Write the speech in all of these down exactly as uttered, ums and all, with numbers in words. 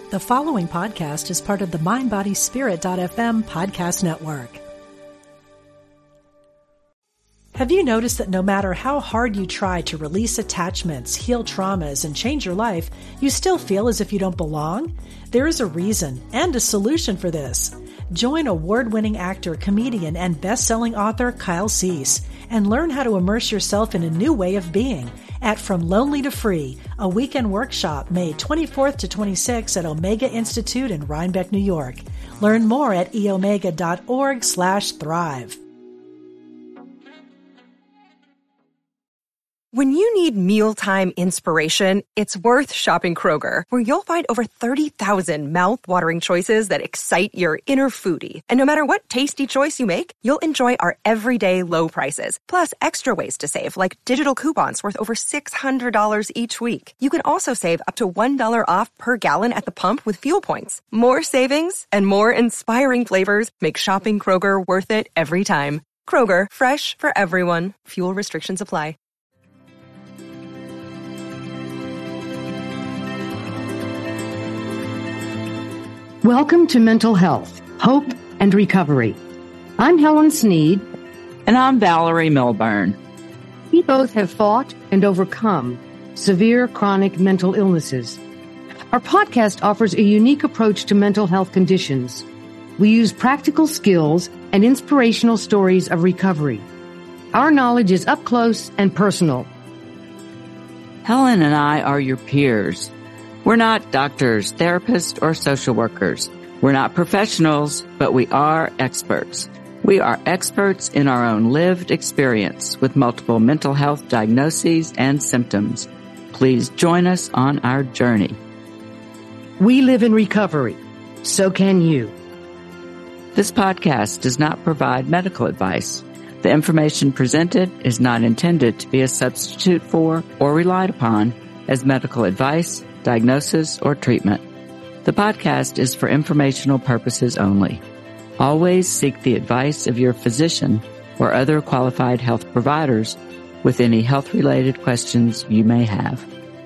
The following podcast is part of the mind body spirit dot f m podcast network. Have you noticed that no matter how hard you try to release attachments, heal traumas, and change your life, you still feel as if you don't belong? There is a reason and a solution for this. Join award-winning actor, comedian, and best-selling author Kyle Cease and learn how to immerse yourself in a new way of being at From Lonely to Free, a weekend workshop May twenty-fourth to twenty-sixth at Omega Institute in Rhinebeck, New York. Learn more at e omega dot org slash thrive. When you need mealtime inspiration, it's worth shopping Kroger, where you'll find over thirty thousand mouth-watering choices that excite your inner foodie. And no matter what tasty choice you make, you'll enjoy our everyday low prices, plus extra ways to save, like digital coupons worth over six hundred dollars each week. You can also save up to one dollar off per gallon at the pump with fuel points. More savings and more inspiring flavors make shopping Kroger worth it every time. Kroger, fresh for everyone. Fuel restrictions apply. Welcome to Mental Health, Hope, and Recovery. I'm Helen Sneed. And I'm Valerie Milburn. We both have fought and overcome severe chronic mental illnesses. Our podcast offers a unique approach to mental health conditions. We use practical skills and inspirational stories of recovery. Our knowledge is up close and personal. Helen and I are your peers. We're not doctors, therapists, or social workers. We're not professionals, but we are experts. We are experts in our own lived experience with multiple mental health diagnoses and symptoms. Please join us on our journey. We live in recovery. So can you. This podcast does not provide medical advice. The information presented is not intended to be a substitute for or relied upon as medical advice, diagnosis, or treatment. The podcast is for informational purposes only. Always seek the advice of your physician or other qualified health providers with any health-related questions you may have.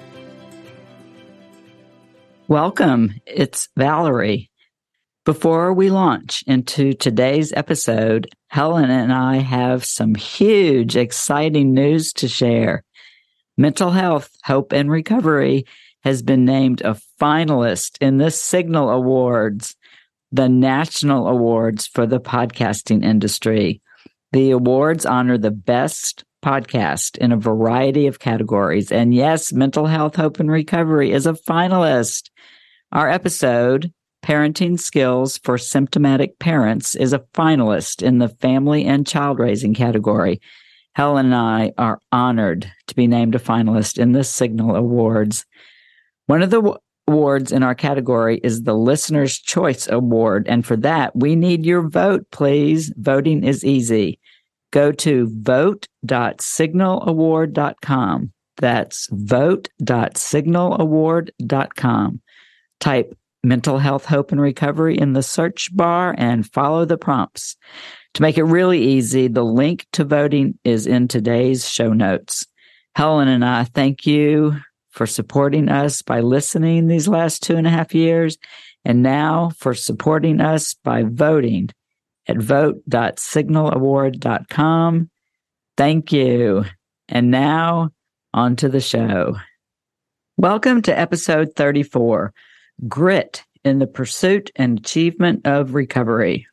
Welcome, it's Valerie. Before we launch into today's episode, Helen and I have some huge, exciting news to share. Mental Health, Hope, and Recovery has been named a finalist in the Signal Awards, the national awards for the podcasting industry. The awards honor the best podcast in a variety of categories. And yes, Mental Health, Hope, and Recovery is a finalist. Our episode, Parenting Skills for Symptomatic Parents, is a finalist in the Family and Child Raising category. Helen and I are honored to be named a finalist in the Signal Awards. One of the w- awards in our category is the Listener's Choice Award, and for that, we need your vote, please. Voting is easy. Go to vote dot signal award dot com. That's vote dot signal award dot com. Type Mental Health, Hope, and Recovery in the search bar and follow the prompts. To make it really easy, the link to voting is in today's show notes. Helen and I thank you for supporting us by listening these last two and a half years, and now for supporting us by voting at vote dot signal award dot com. Thank you. And now, on to the show. Welcome to episode thirty-four, Grit in the Pursuit and Achievement of Recovery.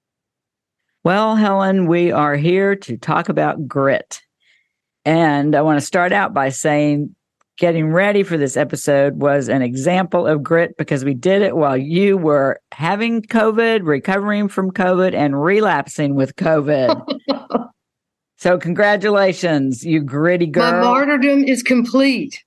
Well, Helen, we are here to talk about grit. And I want to start out by saying getting ready for this episode was an example of grit because we did it while you were having COVID, recovering from COVID, and relapsing with COVID. So congratulations, you gritty girl. My martyrdom is complete.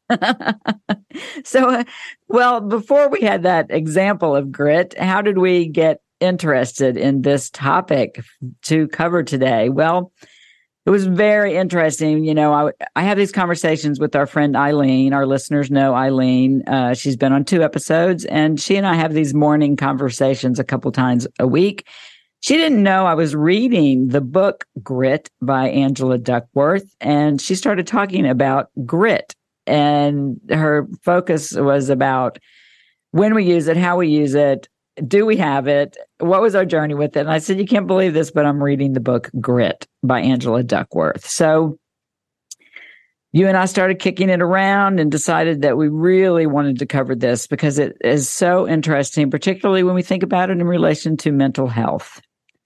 So, uh, well, before we had that example of grit, how did we get interested in this topic to cover today? Well, it was very interesting. You know, I, I have these conversations with our friend Eileen. Our listeners know Eileen. Uh, she's been on two episodes, and she and I have these morning conversations a couple times a week. She didn't know I was reading the book Grit by Angela Duckworth, and she started talking about grit, and her focus was about when we use it, how we use it, do we have it? What was our journey with it? And I said, you can't believe this, but I'm reading the book Grit by Angela Duckworth. So you and I started kicking it around and decided that we really wanted to cover this because it is so interesting, particularly when we think about it in relation to mental health.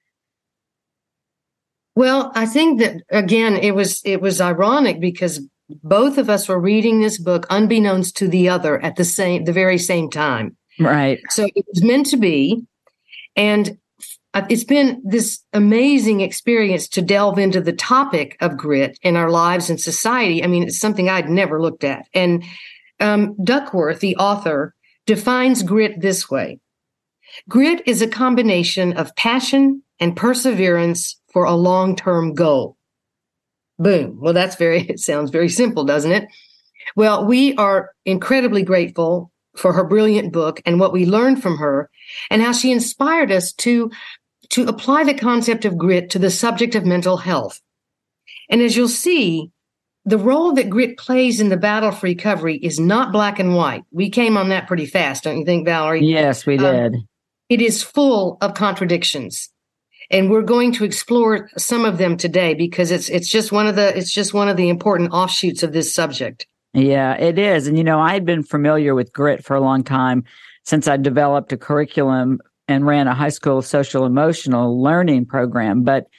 Well, I think that, again, it was it was ironic because both of us were reading this book unbeknownst to the other at the same the very same time. Right. So it was meant to be. And it's been this amazing experience to delve into the topic of grit in our lives and society. I mean, it's something I'd never looked at. And um, Duckworth, the author, defines grit this way. Grit is a combination of passion and perseverance for a long-term goal. Boom. Well, that's very, it sounds very simple, doesn't it? Well, we are incredibly grateful for her brilliant book and what we learned from her and how she inspired us to, to apply the concept of grit to the subject of mental health. And as you'll see, the role that grit plays in the battle for recovery is not black and white. We came on that pretty fast, don't you think, Valerie? Yes, we did. Um, it is full of contradictions. And we're going to explore some of them today because it's it's just one of the it's just one of the important offshoots of this subject. Yeah, it is. And, you know, I had been familiar with grit for a long time since I developed a curriculum and ran a high school social emotional learning program. But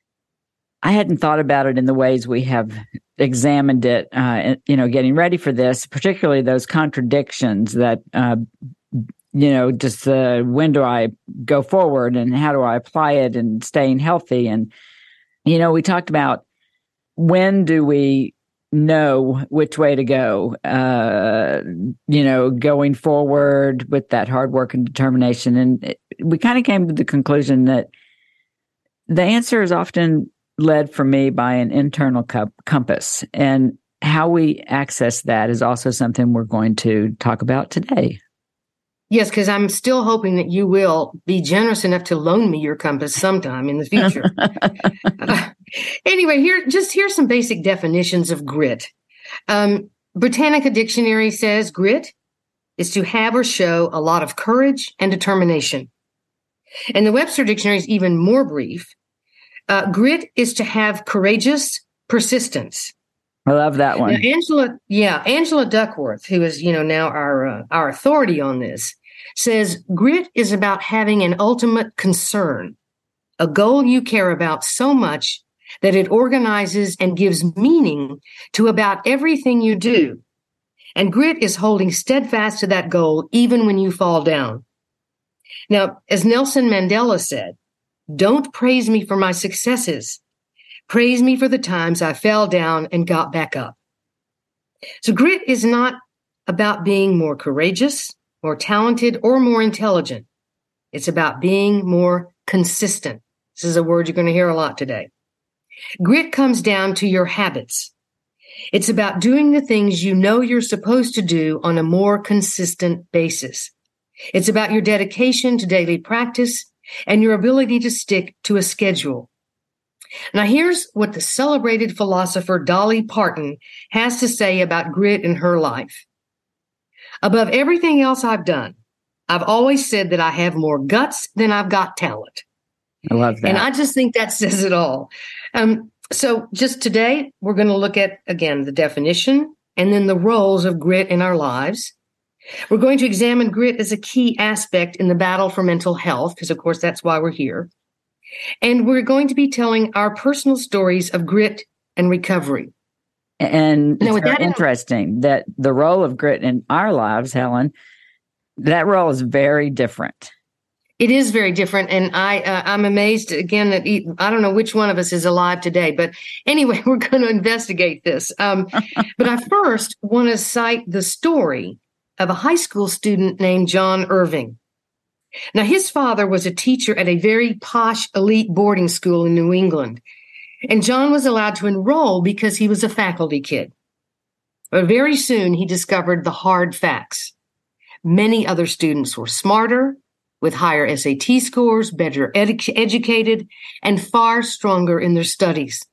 I hadn't thought about it in the ways we have examined it, uh, you know, getting ready for this, particularly those contradictions that, uh, you know, just uh, when do I go forward and how do I apply it and staying healthy? And, you know, we talked about when do we know which way to go, uh, you know, going forward with that hard work and determination. And it, we kind of came to the conclusion that the answer is often led for me by an internal co- compass. And how we access that is also something we're going to talk about today. Yes, because I'm still hoping that you will be generous enough to loan me your compass sometime in the future. uh, anyway, here just here's some basic definitions of grit. Um, Britannica Dictionary says grit is to have or show a lot of courage and determination. And the Webster Dictionary is even more brief. Uh, grit is to have courageous persistence. I love that one. Now, Angela, yeah, Angela Duckworth, who is, you know, now our uh, our authority on this, says grit is about having an ultimate concern, a goal you care about so much that it organizes and gives meaning to about everything you do. And grit is holding steadfast to that goal even when you fall down. Now, as Nelson Mandela said, don't praise me for my successes. Praise me for the times I fell down and got back up. So grit is not about being more courageous, more talented, or more intelligent. It's about being more consistent. This is a word you're going to hear a lot today. Grit comes down to your habits. It's about doing the things you know you're supposed to do on a more consistent basis. It's about your dedication to daily practice and your ability to stick to a schedule. Now, here's what the celebrated philosopher Dolly Parton has to say about grit in her life. Above everything else I've done, I've always said that I have more guts than I've got talent. I love that. And I just think that says it all. Um, so just today, we're going to look at, again, the definition and then the roles of grit in our lives. We're going to examine grit as a key aspect in the battle for mental health, because, of course, that's why we're here. And we're going to be telling our personal stories of grit and recovery. And now, it's very that interesting that the role of grit in our lives, Helen, that role is very different. It is very different. And I, uh, I'm amazed, again, that he, I don't know which one of us is alive today. But anyway, we're going to investigate this. Um, but I first want to cite the story of a high school student named John Irving. Now, his father was a teacher at a very posh elite boarding school in New England, and John was allowed to enroll because he was a faculty kid. But very soon he discovered the hard facts. Many other students were smarter, with higher S A T scores, better edu- educated, and far stronger in their studies.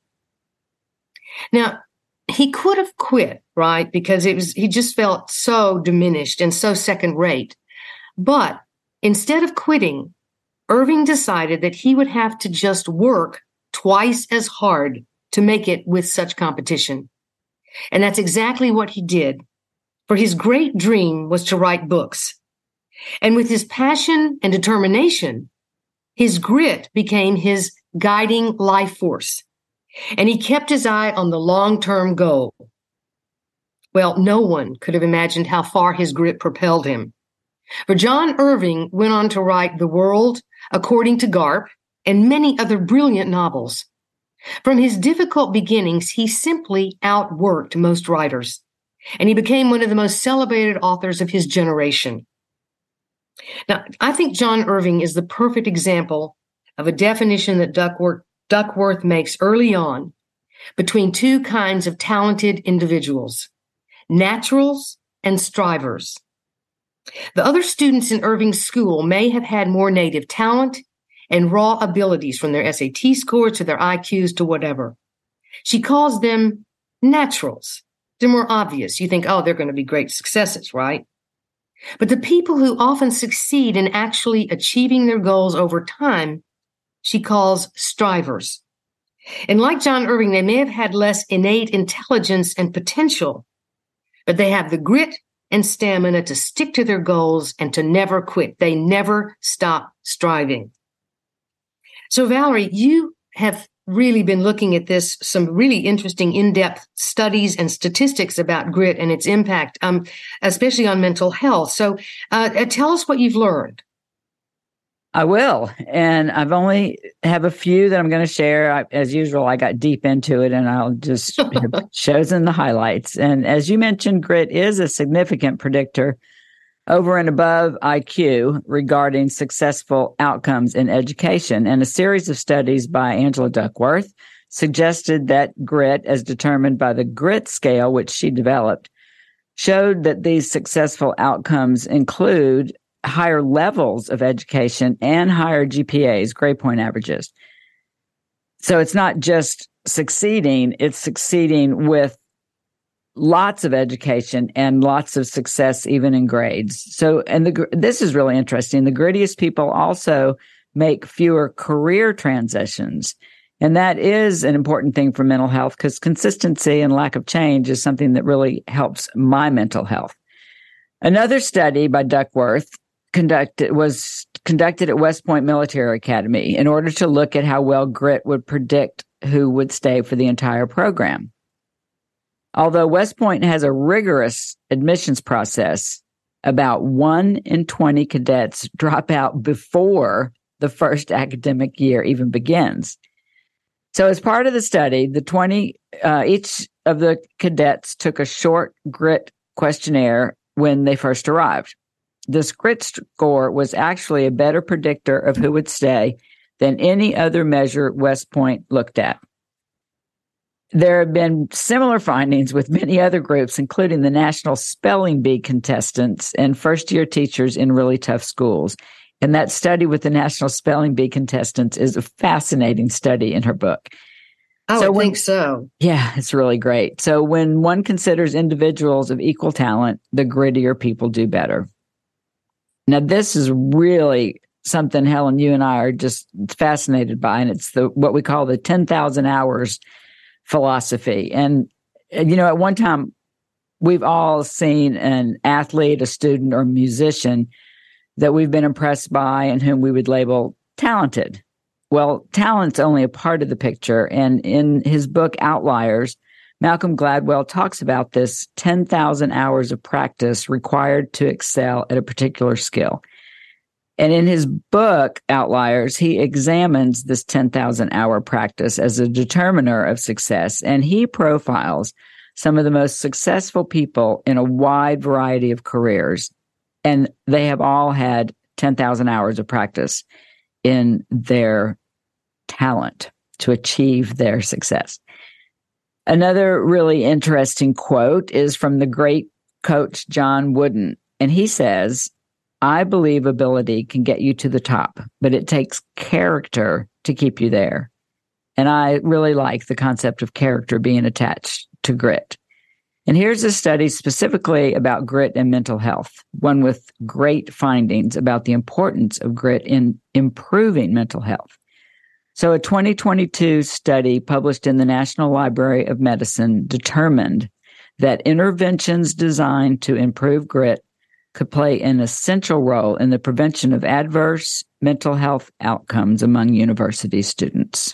Now, he could have quit, right? Because it was he just felt so diminished and so second rate. But instead of quitting, Irving decided that he would have to just work twice as hard to make it with such competition. And that's exactly what he did, for his great dream was to write books. And with his passion and determination, his grit became his guiding life force. And he kept his eye on the long-term goal. Well, no one could have imagined how far his grit propelled him. For John Irving went on to write The World According to Garp and many other brilliant novels. From his difficult beginnings, he simply outworked most writers, and he became one of the most celebrated authors of his generation. Now, I think John Irving is the perfect example of a definition that Duckworth, Duckworth makes early on between two kinds of talented individuals, naturals and strivers. The other students in Irving's school may have had more native talent and raw abilities, from their S A T scores to their I Qs to whatever. She calls them naturals. They're more obvious. You think, oh, they're going to be great successes, right? But the people who often succeed in actually achieving their goals over time, she calls strivers. And like John Irving, they may have had less innate intelligence and potential, but they have the grit and stamina to stick to their goals and to never quit. They never stop striving. So, Valerie, you have really been looking at this, some really interesting in-depth studies and statistics about grit and its impact, um, especially on mental health. So uh, tell us what you've learned. I will. And I've only have a few that I'm going to share. I, as usual, I got deep into it and I'll just have chosen the highlights. And as you mentioned, grit is a significant predictor over and above I Q regarding successful outcomes in education. And a series of studies by Angela Duckworth suggested that grit, as determined by the grit scale, which she developed, showed that these successful outcomes include higher levels of education and higher G P As, grade point averages. So it's not just succeeding, it's succeeding with lots of education and lots of success, even in grades. So, and the, this is really interesting. The grittiest people also make fewer career transitions. And that is an important thing for mental health, because consistency and lack of change is something that really helps my mental health. Another study by Duckworth conducted was conducted at West Point Military Academy in order to look at how well grit would predict who would stay for the entire program. Although West Point has a rigorous admissions process, about one in twenty cadets drop out before the first academic year even begins. So as part of the study, the twenty, uh, each of the cadets took a short grit questionnaire when they first arrived. This grit score was actually a better predictor of who would stay than any other measure West Point looked at. There have been similar findings with many other groups, including the National Spelling Bee contestants and first-year teachers in really tough schools. And that study with the National Spelling Bee contestants is a fascinating study in her book. I so would when, think so. Yeah, it's really great. So when one considers individuals of equal talent, the grittier people do better. Now, this is really something, Helen, you and I are just fascinated by, and it's the what we call the ten thousand hours philosophy. And, you know, at one time, we've all seen an athlete, a student, or musician that we've been impressed by and whom we would label talented. Well, talent's only a part of the picture. And in his book, Outliers, Malcolm Gladwell talks about this ten thousand hours of practice required to excel at a particular skill. And in his book, Outliers, he examines this ten thousand hour practice as a determiner of success, and he profiles some of the most successful people in a wide variety of careers, and they have all had ten thousand hours of practice in their talent to achieve their success. Another really interesting quote is from the great coach John Wooden, and he says, "I believe ability can get you to the top, but it takes character to keep you there." And I really like the concept of character being attached to grit. And here's a study specifically about grit and mental health, one with great findings about the importance of grit in improving mental health. So a twenty twenty-two study published in the National Library of Medicine determined that interventions designed to improve grit could play an essential role in the prevention of adverse mental health outcomes among university students.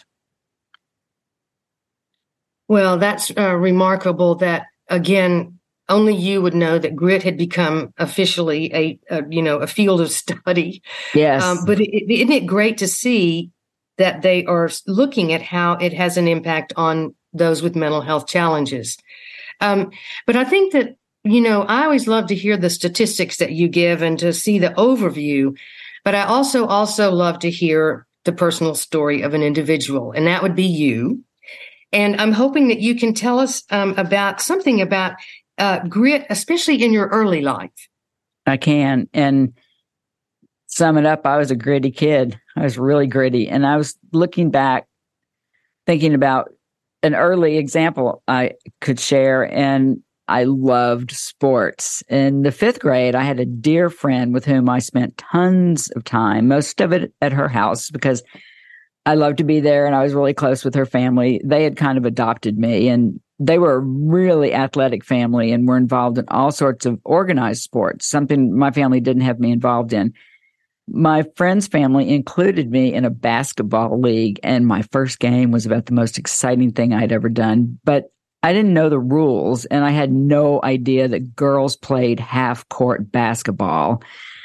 Well, that's uh, remarkable that, again, only you would know that grit had become officially a, a you know, a field of study. Yes. Um, but it, it, isn't it great to see that they are looking at how it has an impact on those with mental health challenges? Um, but I think that, you know, I always love to hear the statistics that you give and to see the overview, but I also also love to hear the personal story of an individual, and that would be you. And I'm hoping that you can tell us um, about something about uh, grit, especially in your early life. I can. And sum it up, I was a gritty kid. I was really gritty. And I was looking back, thinking about an early example I could share. And I loved sports. In the fifth grade, I had a dear friend with whom I spent tons of time, most of it at her house, because I loved to be there and I was really close with her family. They had kind of adopted me, and they were a really athletic family and were involved in all sorts of organized sports, something my family didn't have me involved in. My friend's family included me in a basketball league, and my first game was about the most exciting thing I'd ever done. But I didn't know the rules, and I had no idea that girls played half-court basketball.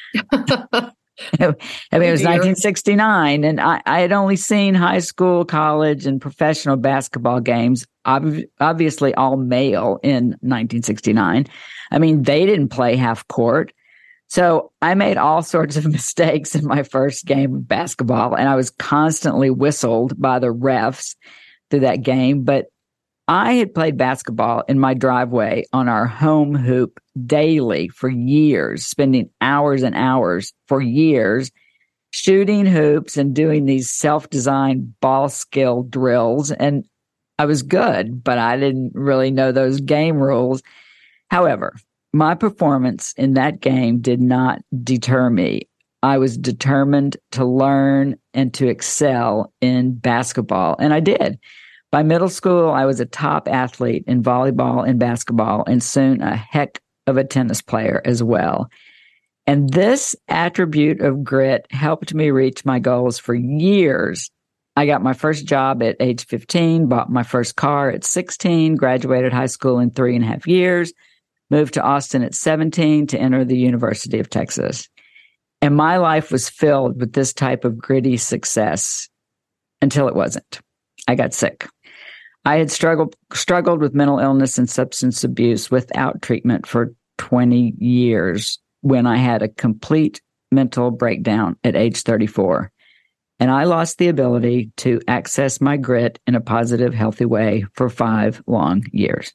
I mean, it was nineteen sixty-nine, and I, I had only seen high school, college, and professional basketball games, ob- obviously all male in nineteen sixty-nine. I mean, they didn't play half court. So I made all sorts of mistakes in my first game of basketball, and I was constantly whistled by the refs through that game. But I had played basketball in my driveway on our home hoop daily for years, spending hours and hours for years shooting hoops and doing these self-designed ball skill drills. And I was good, but I didn't really know those game rules. However, my performance in that game did not deter me. I was determined to learn and to excel in basketball, and I did. By middle school, I was a top athlete in volleyball and basketball, and soon a heck of a tennis player as well. And this attribute of grit helped me reach my goals for years. I got my first job at age fifteen, bought my first car at sixteen, graduated high school in three and a half years, moved to Austin at seventeen to enter the University of Texas. And my life was filled with this type of gritty success until it wasn't. I got sick. I had struggled struggled with mental illness and substance abuse without treatment for twenty years when I had a complete mental breakdown at age thirty-four. And I lost the ability to access my grit in a positive, healthy way for five long years.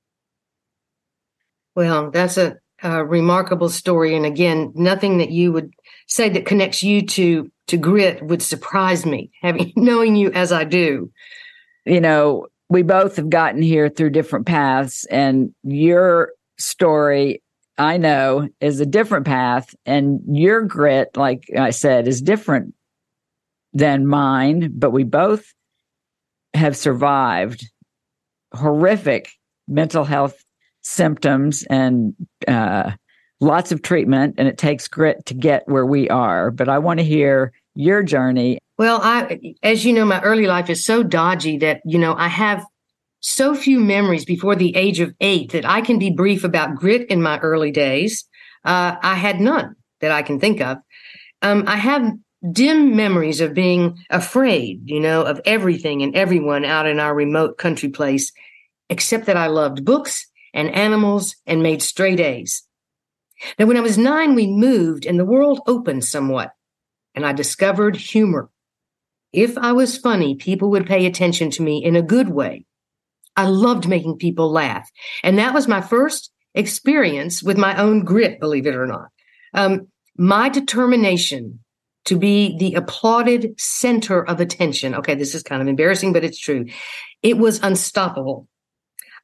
Well, that's a, a remarkable story. And again, nothing that you would say that connects you to, to grit would surprise me, having knowing you as I do. You know, we both have gotten here through different paths, and your story, I know, is a different path, and your grit, like I said, is different than mine, but we both have survived horrific mental health symptoms and uh, lots of treatment, and it takes grit to get where we are. But I want to hear your journey. Well, I, as you know, my early life is so dodgy that, you know, I have so few memories before the age of eight that I can be brief about grit in my early days. Uh, I had none that I can think of. Um, I have dim memories of being afraid, you know, of everything and everyone out in our remote country place, except that I loved books and animals and made straight A's. Now, when I was nine, we moved and the world opened somewhat, and I discovered humor. If I was funny, people would pay attention to me in a good way. I loved making people laugh. And that was my first experience with my own grit, believe it or not. Um, my determination to be the applauded center of attention. Okay, this is kind of embarrassing, but it's true. It was unstoppable.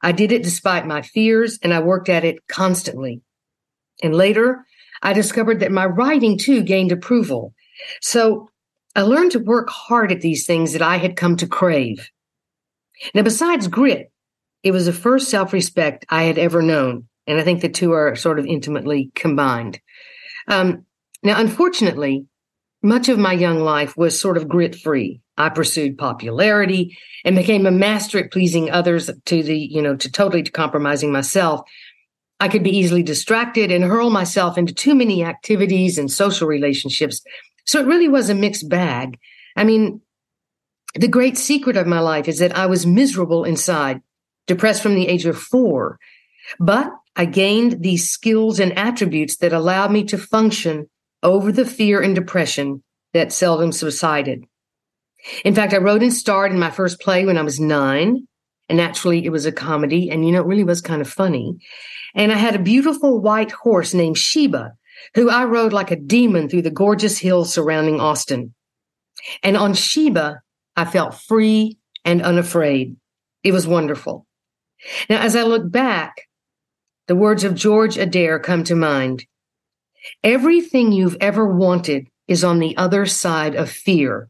I did it despite my fears, and I worked at it constantly. And later, I discovered that my writing, too, gained approval. So I learned to work hard at these things that I had come to crave. Now, besides grit, it was the first self-respect I had ever known, and I think the two are sort of intimately combined. Um, now, unfortunately, much of my young life was sort of grit-free. I pursued popularity and became a master at pleasing others to the, you know, to totally to compromising myself. I could be easily distracted and hurl myself into too many activities and social relationships. So it really was a mixed bag. I mean, the great secret of my life is that I was miserable inside, depressed from the age of four. But I gained these skills and attributes that allowed me to function over the fear and depression that seldom subsided. In fact, I wrote and starred in my first play when I was nine. And naturally, it was a comedy. And, you know, it really was kind of funny. And I had a beautiful white horse named Sheba, who I rode like a demon through the gorgeous hills surrounding Austin. And on Sheba, I felt free and unafraid. It was wonderful. Now, as I look back, the words of George Adair come to mind. Everything you've ever wanted is on the other side of fear.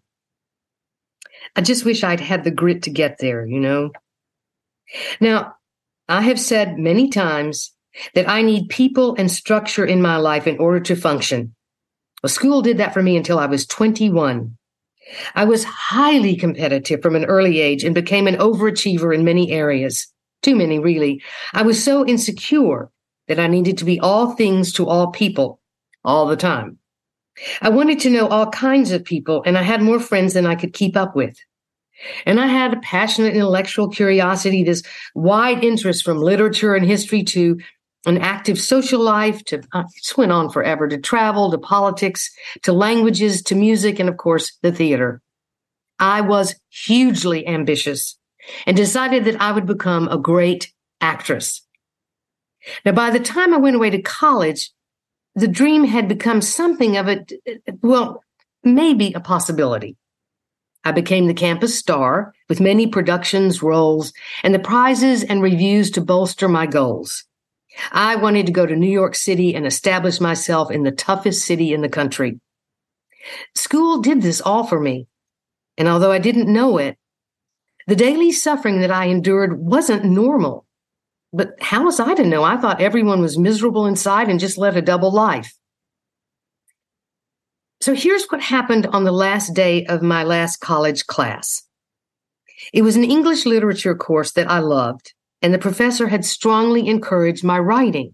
I just wish I'd had the grit to get there, you know. Now, I have said many times that I need people and structure in my life in order to function. Well, school did that for me until I was twenty-one. I was highly competitive from an early age and became an overachiever in many areas. Too many, really. I was so insecure that I needed to be all things to all people all the time. I wanted to know all kinds of people, and I had more friends than I could keep up with. And I had a passionate intellectual curiosity, this wide interest from literature and history to an active social life, to, uh, it just went on forever, to travel, to politics, to languages, to music, and of course, the theater. I was hugely ambitious and decided that I would become a great actress. Now, by the time I went away to college, the dream had become something of a, well, maybe a possibility. I became the campus star with many productions, roles, and the prizes and reviews to bolster my goals. I wanted to go to New York City and establish myself in the toughest city in the country. School did this all for me, and although I didn't know it, the daily suffering that I endured wasn't normal. But how was I to know? I thought everyone was miserable inside and just led a double life. So here's what happened on the last day of my last college class. It was an English literature course that I loved, and the professor had strongly encouraged my writing.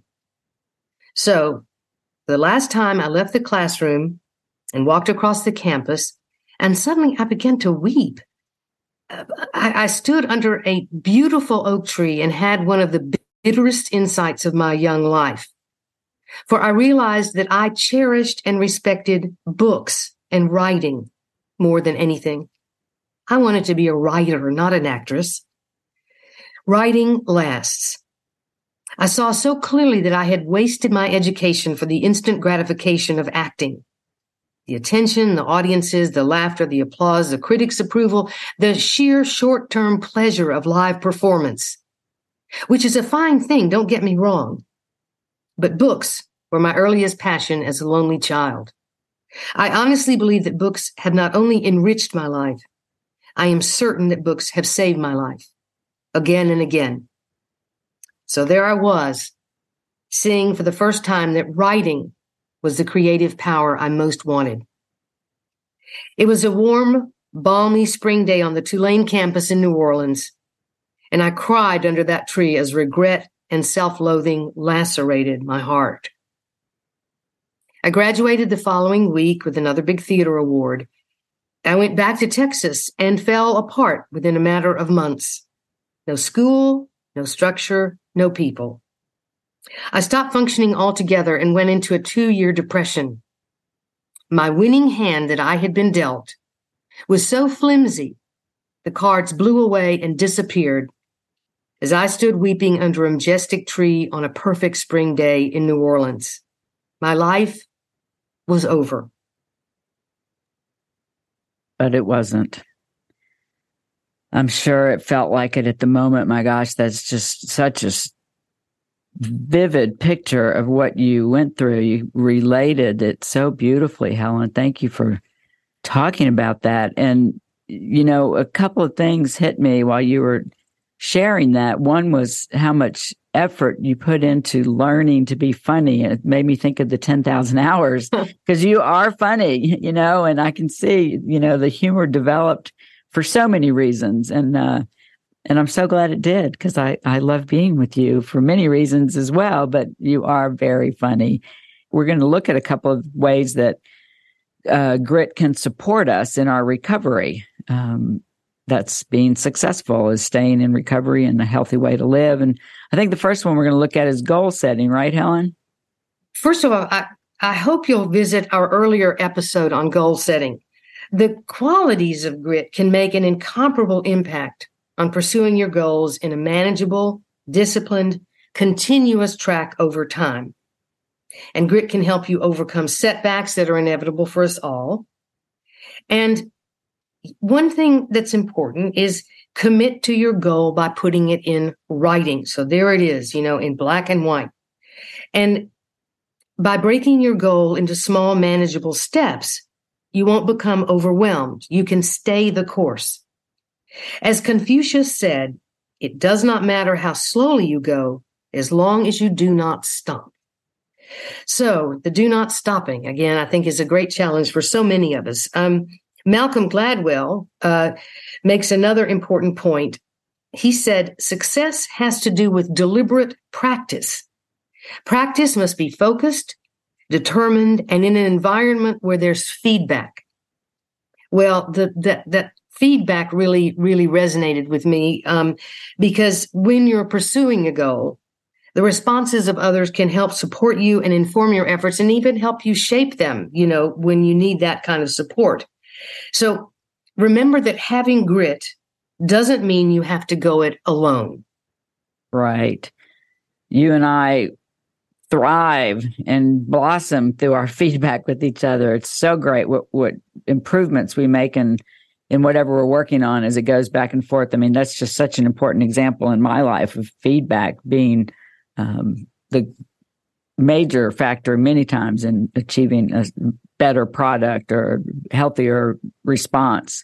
So the last time I left the classroom and walked across the campus, and suddenly I began to weep. I, I stood under a beautiful oak tree and had one of the bitterest insights of my young life. For I realized that I cherished and respected books and writing more than anything. I wanted to be a writer, not an actress. Writing lasts. I saw so clearly that I had wasted my education for the instant gratification of acting. The attention, the audiences, the laughter, the applause, the critics' approval, the sheer short-term pleasure of live performance, which is a fine thing, don't get me wrong. But books were my earliest passion as a lonely child. I honestly believe that books have not only enriched my life, I am certain that books have saved my life again and again. So there I was, seeing for the first time that writing was the creative power I most wanted. It was a warm, balmy spring day on the Tulane campus in New Orleans, and I cried under that tree as regret and self-loathing lacerated my heart. I graduated the following week with another big theater award. I went back to Texas and fell apart within a matter of months. No school, no structure, no people. I stopped functioning altogether and went into a two-year depression. My winning hand that I had been dealt was so flimsy, the cards blew away and disappeared as I stood weeping under a majestic tree on a perfect spring day in New Orleans. My life was over. But it wasn't. I'm sure it felt like it at the moment. My gosh, that's just such a vivid picture of what you went through. You related it so beautifully, Helen. Thank you for talking about that. And, you know, a couple of things hit me while you were sharing that. One was how much effort you put into learning to be funny. And it made me think of the ten thousand hours because you are funny, you know, and I can see, you know, the humor developed for so many reasons. And, uh, and I'm so glad it did because I, I love being with you for many reasons as well, but you are very funny. We're going to look at a couple of ways that uh, grit can support us in our recovery. Um, that's being successful, is staying in recovery and a healthy way to live. And I think the first one we're going to look at is goal setting, right, Helen? First of all, I, I hope you'll visit our earlier episode on goal setting. The qualities of grit can make an incomparable impact on pursuing your goals in a manageable, disciplined, continuous track over time. And grit can help you overcome setbacks that are inevitable for us all. And one thing that's important is commit to your goal by putting it in writing. So there it is, you know, in black and white. And by breaking your goal into small, manageable steps, you won't become overwhelmed. You can stay the course. As Confucius said, it does not matter how slowly you go, as long as you do not stop. So the do not stopping, again, I think is a great challenge for so many of us. Um, Malcolm Gladwell uh, makes another important point. He said, success has to do with deliberate practice. Practice must be focused, determined, and in an environment where there's feedback. Well, the, the, that feedback really, really resonated with me um, because when you're pursuing a goal, the responses of others can help support you and inform your efforts and even help you shape them, you know, when you need that kind of support. So remember that having grit doesn't mean you have to go it alone. Right. You and I thrive and blossom through our feedback with each other. It's so great what, what improvements we make in, in whatever we're working on as it goes back and forth. I mean, that's just such an important example in my life of feedback being um, the major factor many times in achieving a better product or healthier response.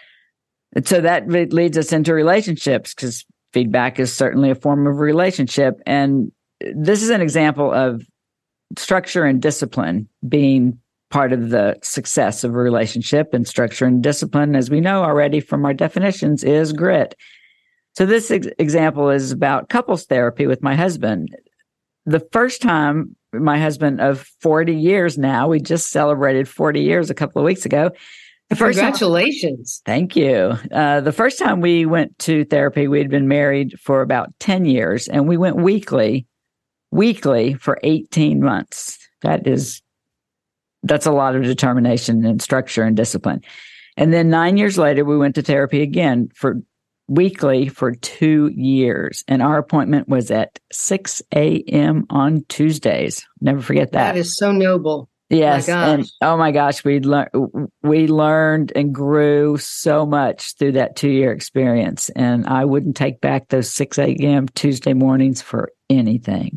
And so that leads us into relationships because feedback is certainly a form of relationship. And this is an example of structure and discipline being part of the success of a relationship. And structure and discipline, as we know already from our definitions, is grit. So this ex- example is about couples therapy with my husband. The first time my husband of forty years now, we just celebrated forty years a couple of weeks ago. The first Congratulations. Time, thank you. Uh, the first time we went to therapy, we had been married for about ten years and we went weekly, weekly for eighteen months. That is, that's a lot of determination and structure and discipline. And then nine years later, we went to therapy again for weekly for two years. And our appointment was at six a.m. on Tuesdays. Never forget that. That is so noble. Yes. My and oh my gosh, we, lear- we learned and grew so much through that two-year experience. And I wouldn't take back those six a.m. Tuesday mornings for anything.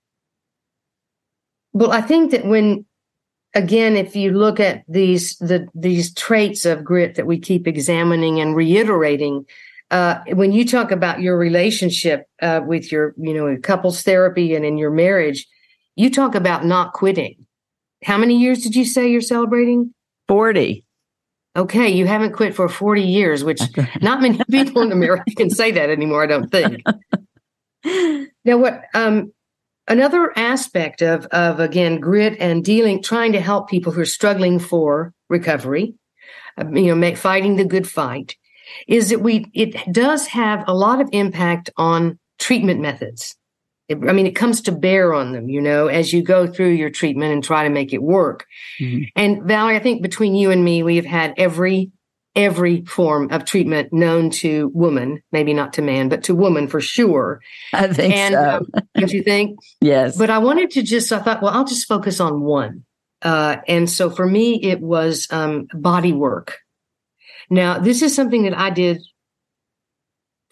Well, I think that when, again, if you look at these the these traits of grit that we keep examining and reiterating, uh, when you talk about your relationship uh, with your, you know, couples therapy and in your marriage, you talk about not quitting. How many years did you say you're celebrating? forty. Okay, you haven't quit for forty years, which not many people in America can say that anymore, I don't think. Now, what um, another aspect of, of, again, grit and dealing, trying to help people who are struggling for recovery, uh, you know, make, fighting the good fight, is that we it does have a lot of impact on treatment methods. It, I mean, it comes to bear on them, you know, as you go through your treatment and try to make it work. Mm-hmm. And Valerie, I think between you and me, we have had every every form of treatment known to woman, maybe not to man, but to woman for sure. I think and, so. um, don't you think? Yes. But I wanted to just, I thought, well, I'll just focus on one. Uh, and so for me, it was um, body work. Now, this is something that I did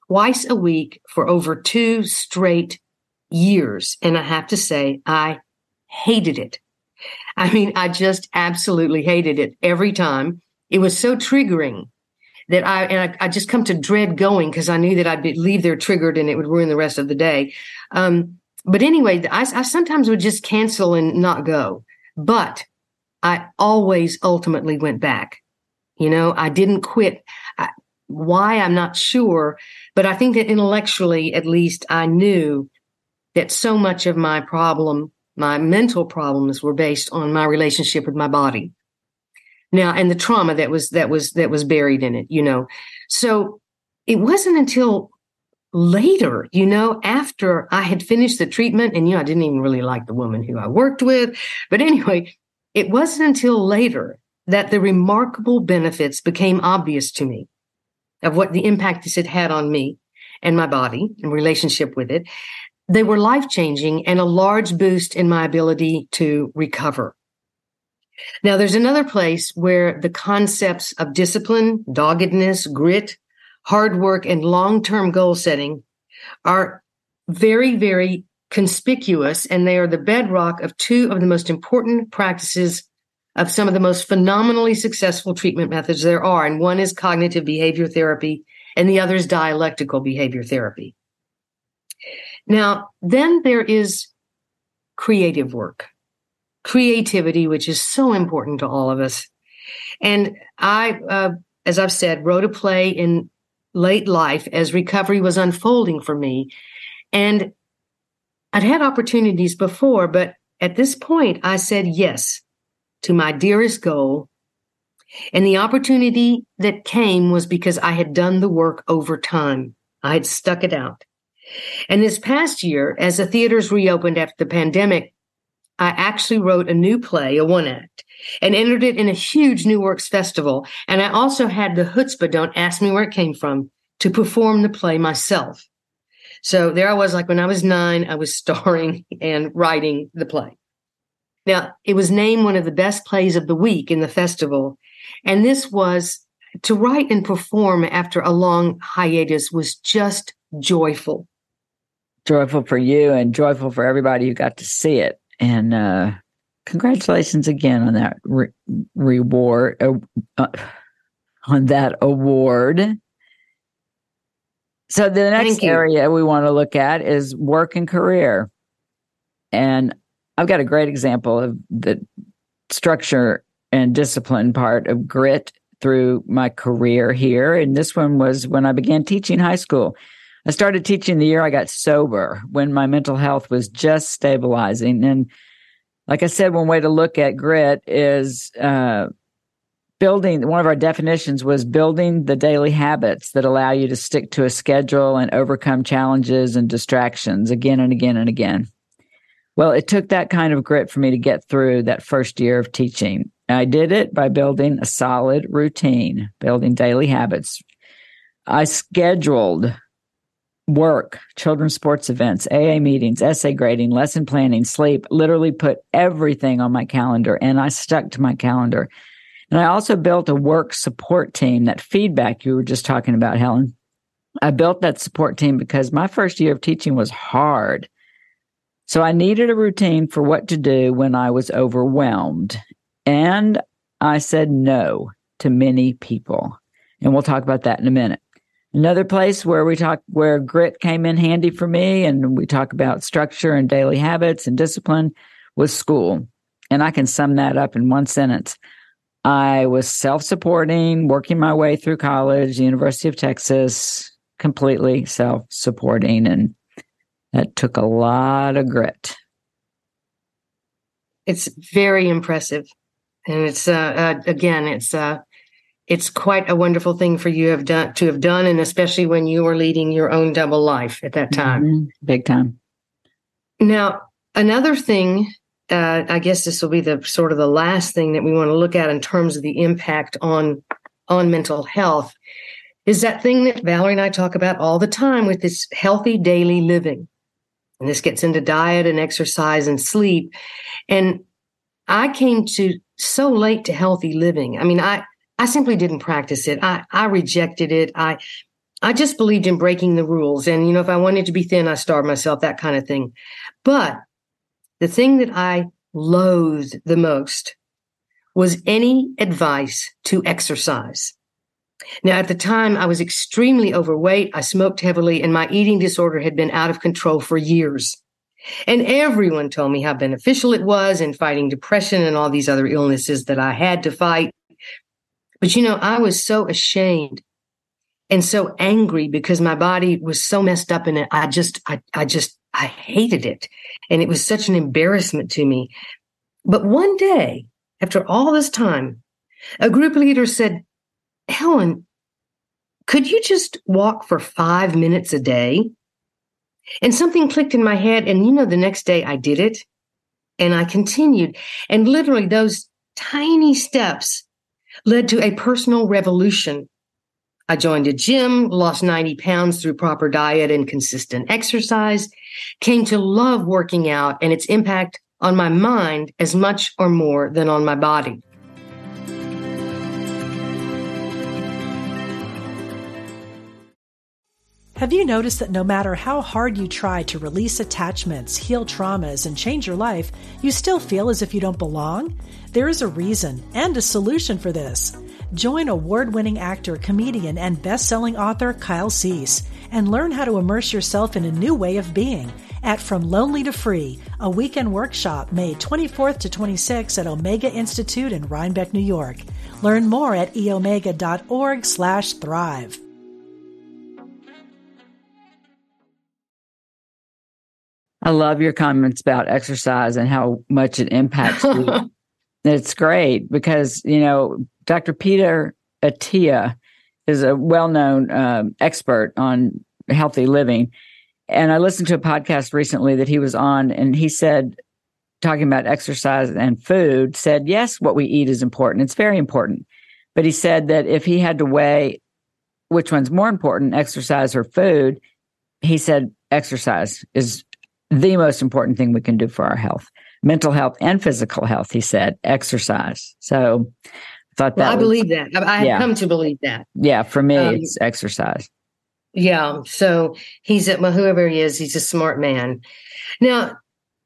twice a week for over two straight years. And I have to say, I hated it. I mean, I just absolutely hated it every time. It was so triggering that I, and I, I just come to dread going because I knew that I'd be, leave there triggered and it would ruin the rest of the day. Um, but anyway, I, I sometimes would just cancel and not go, but I always ultimately went back. You know, I didn't quit. I, why, I'm not sure, but I think that intellectually, at least, I knew that so much of my problem, my mental problems, were based on my relationship with my body. Now, and the trauma that was that was that was buried in it, you know. So it wasn't until later, you know, after I had finished the treatment, and you know, I didn't even really like the woman who I worked with, but anyway, it wasn't until later that the remarkable benefits became obvious to me of what the impact this had had on me and my body and relationship with it. They were life-changing and a large boost in my ability to recover. Now, there's another place where the concepts of discipline, doggedness, grit, hard work, and long-term goal setting are very, very conspicuous, and they are the bedrock of two of the most important practices of some of the most phenomenally successful treatment methods there are. And one is cognitive behavior therapy, and the other is dialectical behavior therapy. Now, then there is creative work, creativity, which is so important to all of us. And I, uh, as I've said, wrote a play in late life as recovery was unfolding for me. And I'd had opportunities before, but at this point, I said yes to my dearest goal. And the opportunity that came was because I had done the work over time. I had stuck it out. And this past year, as the theaters reopened after the pandemic, I actually wrote a new play, a one act, and entered it in a huge New Works festival. And I also had the chutzpah, don't ask me where it came from, to perform the play myself. So there I was, like when I was nine, I was starring and writing the play. Now, it was named one of the best plays of the week in the festival. And this was, to write and perform after a long hiatus was just joyful. Joyful for you and joyful for everybody who got to see it. And uh, congratulations again on that re- reward, uh, uh, on that award. So the next area we want to look at is work and career. And I've got a great example of the structure and discipline part of grit through my career here. And this one was when I began teaching high school. I started teaching the year I got sober, when my mental health was just stabilizing. And like I said, one way to look at grit is uh, building, one of our definitions was building the daily habits that allow you to stick to a schedule and overcome challenges and distractions again and again and again. Well, it took that kind of grit for me to get through that first year of teaching. I did it by building a solid routine, building daily habits. I scheduled work, children's sports events, A A meetings, essay grading, lesson planning, sleep, literally put everything on my calendar, and I stuck to my calendar. And I also built a work support team, that feedback you were just talking about, Helen. I built that support team because my first year of teaching was hard. So I needed a routine for what to do when I was overwhelmed. And I said no to many people. And we'll talk about that in a minute. Another place where we talk, where grit came in handy for me, and we talk about structure and daily habits and discipline, was school. And I can sum that up in one sentence. I was self-supporting, working my way through college, the University of Texas, completely self-supporting. And that took a lot of grit. It's very impressive. And it's, uh, uh, again, it's, uh, it's quite a wonderful thing for you have done to have done, and especially when you were leading your own double life at that time. Mm-hmm. Big time. Now, another thing, uh, I guess this will be the sort of the last thing that we want to look at in terms of the impact on, on mental health, is that thing that Valerie and I talk about all the time with this healthy daily living. And this gets into diet and exercise and sleep. And I came to so late to healthy living. I mean, I, I simply didn't practice it. I, I rejected it. I, I just believed in breaking the rules. And, you know, if I wanted to be thin, I starved myself, that kind of thing. But the thing that I loathed the most was any advice to exercise. Now, at the time, I was extremely overweight. I smoked heavily, and my eating disorder had been out of control for years. And everyone told me how beneficial it was in fighting depression and all these other illnesses that I had to fight. But, you know, I was so ashamed and so angry because my body was so messed up in it. I just, I, I just, I hated it. And it was such an embarrassment to me. But one day, after all this time, a group leader said, Helen, could you just walk for five minutes a day? And something clicked in my head. And, you know, the next day I did it and I continued. And literally those tiny steps led to a personal revolution. I joined a gym, lost ninety pounds through proper diet and consistent exercise, came to love working out and its impact on my mind as much or more than on my body. Have you noticed that no matter how hard you try to release attachments, heal traumas, and change your life, you still feel as if you don't belong? There is a reason and a solution for this. Join award-winning actor, comedian, and best-selling author Kyle Cease and learn how to immerse yourself in a new way of being at From Lonely to Free, a weekend workshop May twenty-fourth to twenty-sixth at Omega Institute in Rhinebeck, New York. Learn more at eomega.org slash thrive. I love your comments about exercise and how much it impacts you. It's great because, you know, Doctor Peter Attia is a well-known um, expert on healthy living. And I listened to a podcast recently that he was on, and he said, talking about exercise and food, said, yes, what we eat is important. It's very important. But he said that if he had to weigh which one's more important, exercise or food, he said exercise is the most important thing we can do for our health, mental health and physical health, he said, exercise. So I thought that well, I was, believe that. I, I have yeah. come to believe that. Yeah, for me, um, it's exercise. Yeah. So he's, well, whoever he is, he's a smart man. Now,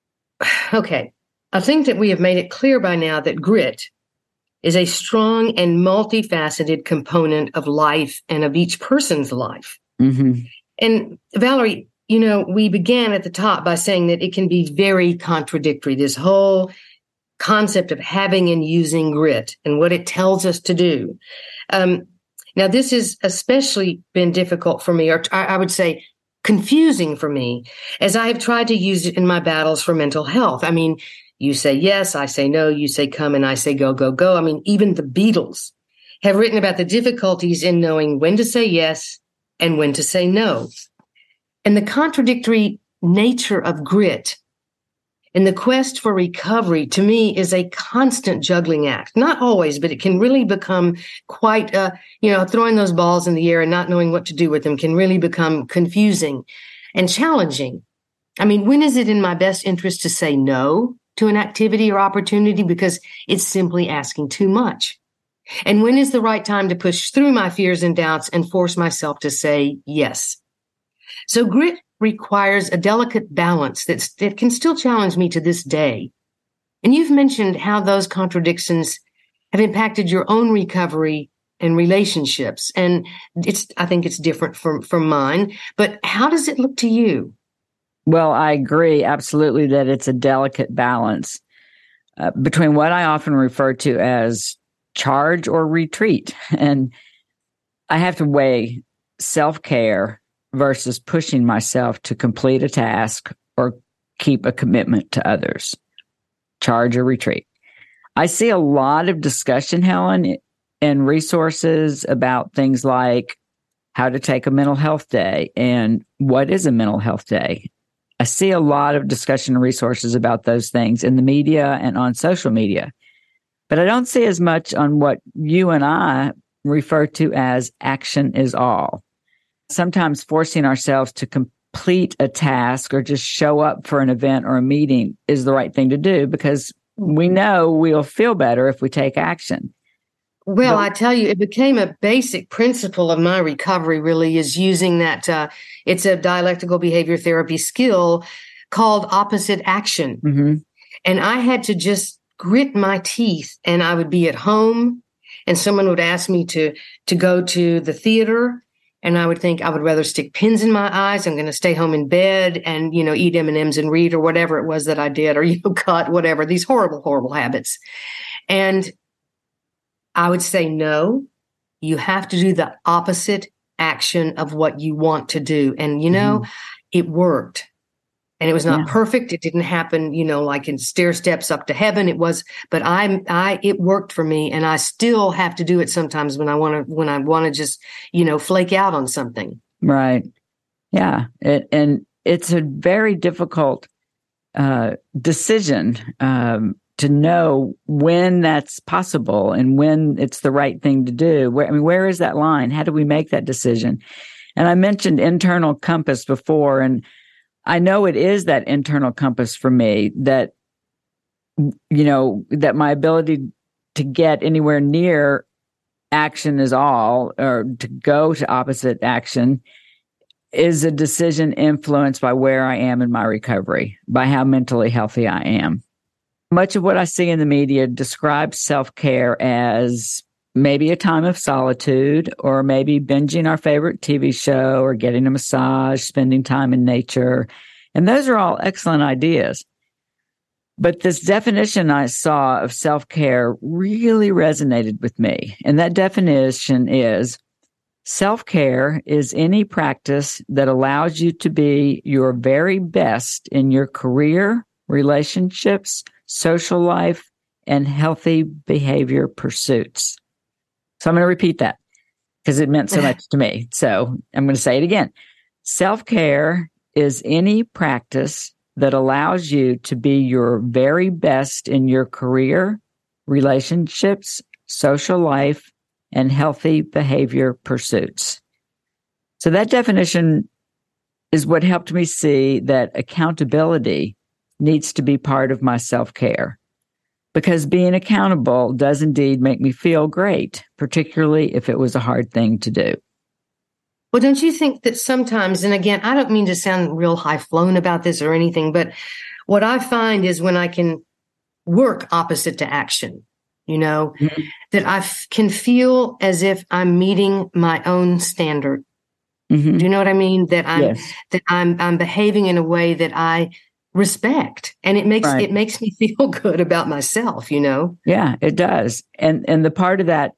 okay. I think that we have made it clear by now that grit is a strong and multifaceted component of life and of each person's life. Mm-hmm. And Valerie, you know, we began at the top by saying that it can be very contradictory, this whole concept of having and using grit and what it tells us to do. Um, now, this has especially been difficult for me, or I, I would say confusing for me, as I have tried to use it in my battles for mental health. I mean, you say yes, I say no, you say come, and I say go, go, go. I mean, even the Beatles have written about the difficulties in knowing when to say yes and when to say no. And the contradictory nature of grit and the quest for recovery, to me, is a constant juggling act. Not always, but it can really become quite, uh, you know, throwing those balls in the air and not knowing what to do with them can really become confusing and challenging. I mean, when is it in my best interest to say no to an activity or opportunity because it's simply asking too much? And when is the right time to push through my fears and doubts and force myself to say yes? So grit requires a delicate balance that's, that can still challenge me to this day. And you've mentioned how those contradictions have impacted your own recovery and relationships. And it's, I think it's different from, from mine. But how does it look to you? Well, I agree absolutely that it's a delicate balance uh, between what I often refer to as charge or retreat. And I have to weigh self-care versus pushing myself to complete a task or keep a commitment to others. Charge or retreat. I see a lot of discussion, Helen, and resources about things like how to take a mental health day and what is a mental health day. I see a lot of discussion and resources about those things in the media and on social media, but I don't see as much on what you and I refer to as action is all. Sometimes forcing ourselves to complete a task or just show up for an event or a meeting is the right thing to do because we know we'll feel better if we take action. Well, But- I tell you, it became a basic principle of my recovery, really, is using that. Uh, it's a dialectical behavior therapy skill called opposite action. Mm-hmm. And I had to just grit my teeth, and I would be at home and someone would ask me to, to go to the theater. And I would think I would rather stick pins in my eyes. I'm going to stay home in bed and, you know, eat M and M's and read or whatever it was that I did, or, you know, cut, whatever, these horrible, horrible habits. And I would say, no, you have to do the opposite action of what you want to do. And, you know, mm-hmm. it worked. And it was not yeah. perfect. It didn't happen, you know, like in stair steps up to heaven. It was, but I, I, it worked for me, and I still have to do it sometimes when I want to, when I want to just, you know, flake out on something. Right. Yeah. It, and it's a very difficult uh, decision um, to know when that's possible and when it's the right thing to do. Where, I mean, where is that line? How do we make that decision? And I mentioned internal compass before, and I know it is that internal compass for me that, you know, that my ability to get anywhere near action is all, or to go to opposite action, is a decision influenced by where I am in my recovery, by how mentally healthy I am. Much of what I see in the media describes self-care as maybe a time of solitude, or maybe binging our favorite T V show, or getting a massage, spending time in nature. And those are all excellent ideas. But this definition I saw of self-care really resonated with me. And that definition is, self-care is any practice that allows you to be your very best in your career, relationships, social life, and healthy behavior pursuits. So I'm going to repeat that because it meant so much to me. So I'm going to say it again. Self-care is any practice that allows you to be your very best in your career, relationships, social life, and healthy behavior pursuits. So that definition is what helped me see that accountability needs to be part of my self-care. Because being accountable does indeed make me feel great, particularly if it was a hard thing to do. Well, don't you think that sometimes, and again, I don't mean to sound real high-flown about this or anything, but what I find is when I can work opposite to action, you know, mm-hmm. that I f- can feel as if I'm meeting my own standard. Mm-hmm. Do you know what I mean? That I'm yes. that I'm I'm behaving in a way that I respect, and it makes right. it makes me feel good about myself, you know? Yeah, it does. And and the part of that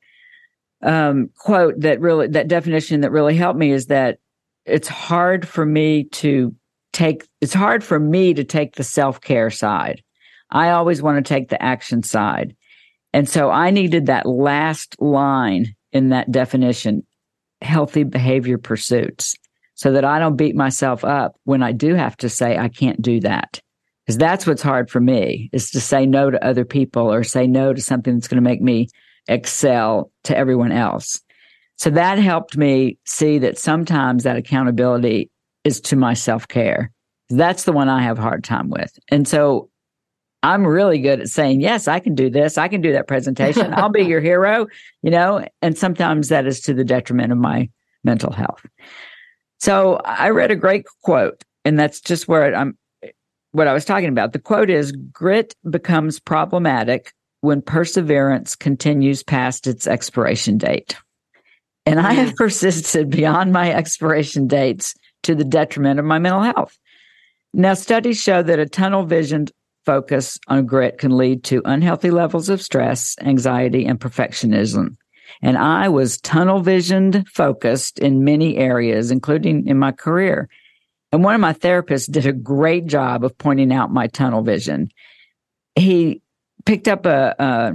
um, quote that really, that definition that really helped me is that it's hard for me to take, it's hard for me to take the self-care side. I always want to take the action side. And so I needed that last line in that definition, healthy behavior pursuits, so that I don't beat myself up when I do have to say, I can't do that. Because that's what's hard for me, is to say no to other people or say no to something that's going to make me excel to everyone else. So that helped me see that sometimes that accountability is to my self-care. That's the one I have a hard time with. And so I'm really good at saying, yes, I can do this. I can do that presentation. I'll be your hero, you know, and sometimes that is to the detriment of my mental health. So I read a great quote, and that's just where I'm, what I was talking about. The quote is, grit becomes problematic when perseverance continues past its expiration date. And I have persisted beyond my expiration dates to the detriment of my mental health. Now, studies show that a tunnel visioned focus on grit can lead to unhealthy levels of stress, anxiety, and perfectionism. And I was tunnel visioned focused in many areas, including in my career. And one of my therapists did a great job of pointing out my tunnel vision. He picked up a, a,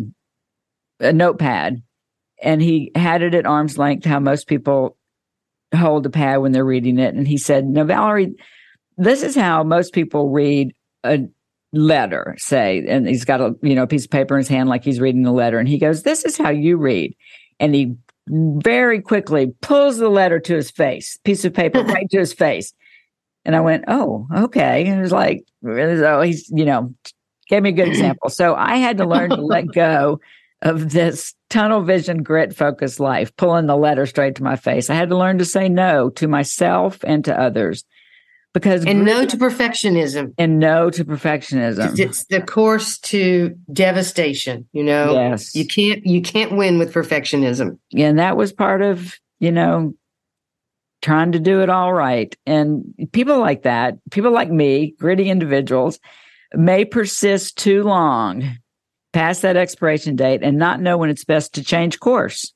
a notepad and he had it at arm's length, how most people hold a pad when they're reading it. And he said, "Now, Valerie, this is how most people read a letter, say," and he's got a you know piece of paper in his hand like he's reading the letter. And he goes, "This is how you read." And he very quickly pulls the letter to his face, piece of paper right to his face. And I went, "Oh, okay." And it was like, so he's, you know, gave me a good example. So I had to learn to let go of this tunnel vision, grit, focused life, pulling the letter straight to my face. I had to learn to say no to myself and to others. Because and grit, no to perfectionism. And no to perfectionism. It's the course to devastation, you know? Yes. You can't, you can't win with perfectionism. And that was part of, you know, trying to do it all right. And people like that, people like me, gritty individuals, may persist too long past that expiration date and not know when it's best to change course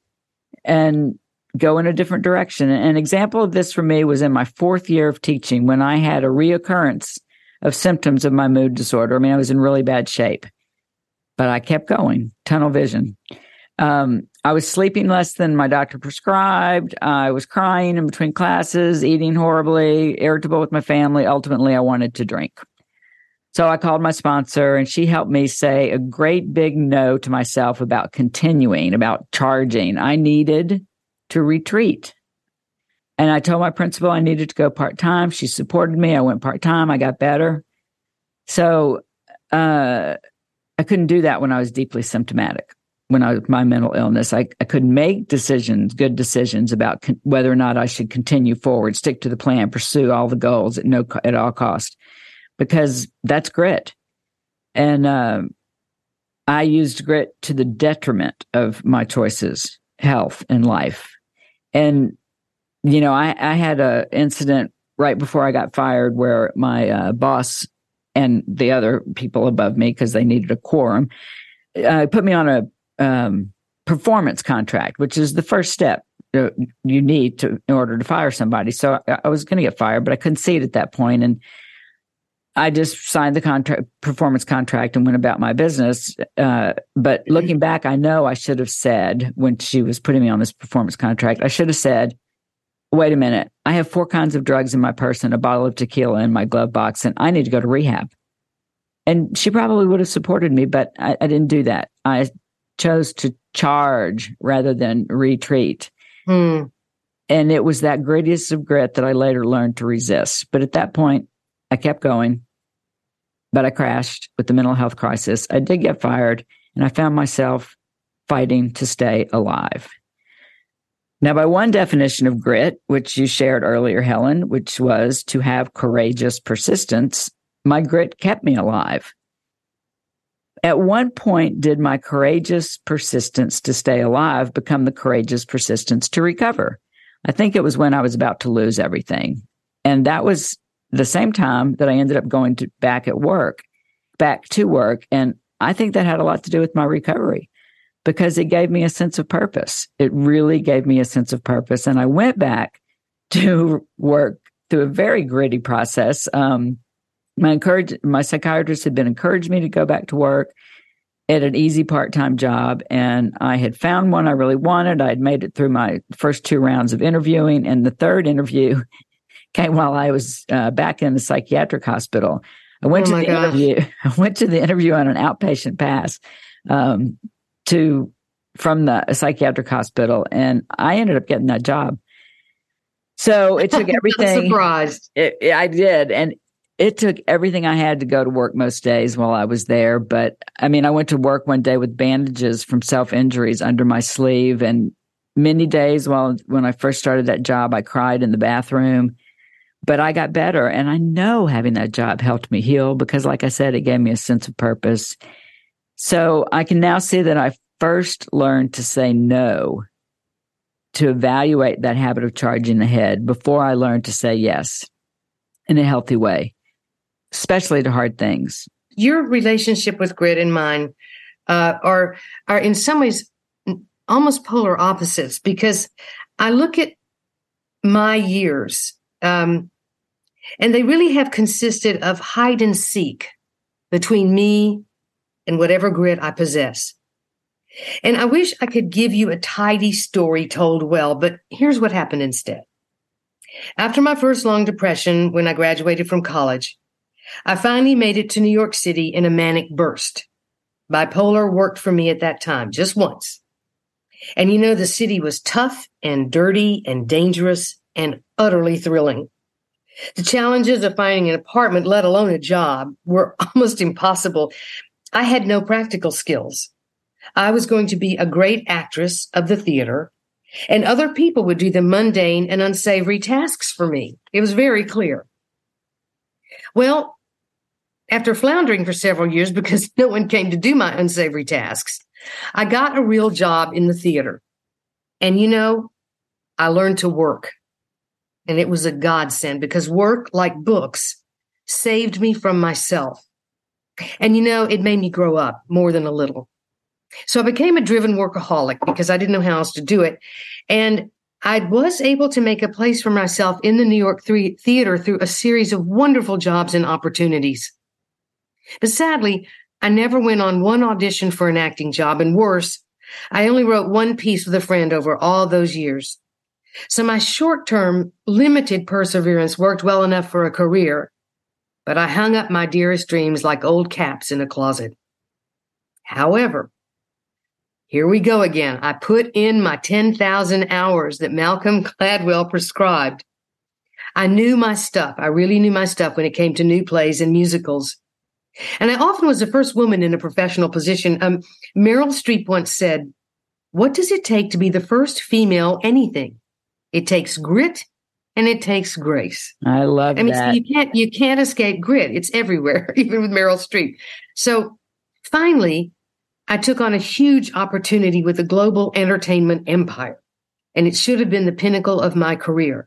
and go in a different direction. An example of this for me was in my fourth year of teaching when I had a reoccurrence of symptoms of my mood disorder. I mean, I was in really bad shape, but I kept going, tunnel vision. Um, I was sleeping less than my doctor prescribed. I was crying in between classes, eating horribly, irritable with my family. Ultimately, I wanted to drink. So I called my sponsor and she helped me say a great big no to myself about continuing, about charging. I needed to retreat. And I told my principal I needed to go part-time. She supported me. I went part-time. I got better. So uh, I couldn't do that when I was deeply symptomatic, when I was my mental illness. I, I couldn't make decisions, good decisions about con- whether or not I should continue forward, stick to the plan, pursue all the goals at no at all cost, because that's grit. And uh, I used grit to the detriment of my choices, health, and life. And, you know, I, I had an incident right before I got fired where my uh, boss and the other people above me, because they needed a quorum, uh, put me on a um, performance contract, which is the first step uh, you need to in order to fire somebody. So I, I was going to get fired, but I couldn't see it at that point. And I just signed the contract, performance contract, and went about my business. Uh, but looking back, I know I should have said, when she was putting me on this performance contract, I should have said, wait a minute, I have four kinds of drugs in my purse and a bottle of tequila in my glove box, and I need to go to rehab. And she probably would have supported me, but I, I didn't do that. I chose to charge rather than retreat. Hmm. And it was that grittiest of grit that I later learned to resist. But at that point, I kept going. But I crashed with the mental health crisis. I did get fired, and I found myself fighting to stay alive. Now, by one definition of grit, which you shared earlier, Helen, which was to have courageous persistence, my grit kept me alive. At one point, did my courageous persistence to stay alive become the courageous persistence to recover? I think it was when I was about to lose everything. And that was the same time that I ended up going to back at work, back to work. And I think that had a lot to do with my recovery because it gave me a sense of purpose. It really gave me a sense of purpose. And I went back to work through a very gritty process. Um, my encourage, my psychiatrist had been encouraged me to go back to work at an easy part-time job. And I had found one I really wanted. I had made it through my first two rounds of interviewing. And the third interview came while I was uh, back in the psychiatric hospital. I went oh to the gosh. interview. I went to the interview on an outpatient pass um, to from the psychiatric hospital, and I ended up getting that job. So it took everything. I'm surprised. It, it, I did, and it took everything I had to go to work most days while I was there. But I mean, I went to work one day with bandages from self-injuries under my sleeve, and many days while when I first started that job, I cried in the bathroom. But I got better, and I know having that job helped me heal because, like I said, it gave me a sense of purpose. So I can now see that I first learned to say no, to evaluate that habit of charging ahead before I learned to say yes in a healthy way, especially to hard things. Your relationship with grit and mine uh, are are in some ways almost polar opposites because I look at my years. Um, and they really have consisted of hide and seek between me and whatever grit I possess. And I wish I could give you a tidy story told well, but here's what happened instead. After my first long depression, when I graduated from college, I finally made it to New York City in a manic burst. Bipolar worked for me at that time, just once. And you know, the city was tough and dirty and dangerous and utterly thrilling. The challenges of finding an apartment, let alone a job, were almost impossible. I had no practical skills. I was going to be a great actress of the theater, and other people would do the mundane and unsavory tasks for me. It was very clear. Well, after floundering for several years because no one came to do my unsavory tasks, I got a real job in the theater. And, you know, I learned to work. And it was a godsend because work, like books, saved me from myself. And, you know, it made me grow up more than a little. So I became a driven workaholic because I didn't know how else to do it. And I was able to make a place for myself in the New York theater through a series of wonderful jobs and opportunities. But sadly, I never went on one audition for an acting job. And worse, I only wrote one piece with a friend over all those years. So my short-term, limited perseverance worked well enough for a career, but I hung up my dearest dreams like old caps in a closet. However, here we go again. I put in my ten thousand hours that Malcolm Gladwell prescribed. I knew my stuff. I really knew my stuff when it came to new plays and musicals. And I often was the first woman in a professional position. Um, Meryl Streep once said, "What does it take to be the first female anything? It takes grit and it takes grace." I love I mean, that. so you can't, you can't escape grit. It's everywhere, even with Meryl Streep. So finally, I took on a huge opportunity with a global entertainment empire, and it should have been the pinnacle of my career.